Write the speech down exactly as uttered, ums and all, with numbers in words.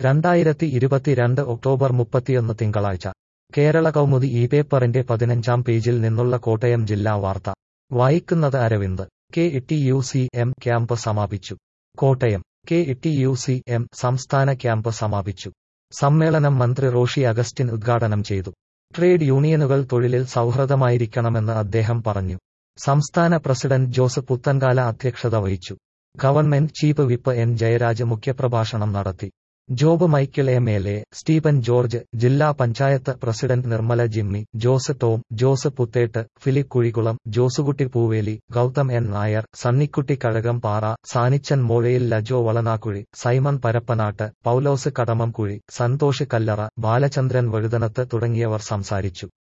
രണ്ടായിരത്തി ഇരുപത്തിരണ്ട് ഒക്ടോബർ മുപ്പത്തിയൊന്ന് തിങ്കളാഴ്ച കേരള കൗമുദി ഈ പേപ്പറിന്റെ പതിനഞ്ചാം പേജിൽ നിന്നുള്ള കോട്ടയം ജില്ലാ വാർത്ത വായിക്കുന്നത് Aravind. K T U C M camp സമാപിച്ചു. Kottayam. K T U C M സംസ്ഥാന ക്യാമ്പ് സമാപിച്ചു. സമ്മേളനം മന്ത്രി റോഷി അഗസ്റ്റിൻ ഉദ്ഘാടനം ചെയ്തു. ട്രേഡ് യൂണിയനുകൾ തൊഴിലിൽ സൗഹൃദമായിരിക്കണമെന്ന് അദ്ദേഹം പറഞ്ഞു. സംസ്ഥാന പ്രസിഡന്റ് ജോസ് പുത്തൻകാല അധ്യക്ഷത വഹിച്ചു. Government chief whip N Jayaraj മുഖ്യപ്രഭാഷണം നടത്തി. Job Michael M L A, Stephen George, ജില്ലാ പഞ്ചായത്ത് പ്രസിഡന്റ് നിർമ്മല ജിമ്മി, ജോസ് ടോം, ജോസ് പുത്തേട്ട്, ഫിലിപ്പ് കുഴികുളം, ജോസുകുട്ടി പൂവേലി, ഗൗതം എൻ നായർ, സണ്ണിക്കുട്ടി കഴകംപാറ, സാനിച്ചൻ മോഴയിൽ, ലജോ വളനാക്കുഴി, സൈമൺ പരപ്പനാട്ട്, പൗലോസ് കടമംകുഴി, സന്തോഷ് കല്ലറ, ബാലചന്ദ്രൻ വഴുതനത്ത് തുടങ്ങിയവർ സംസാരിച്ചു.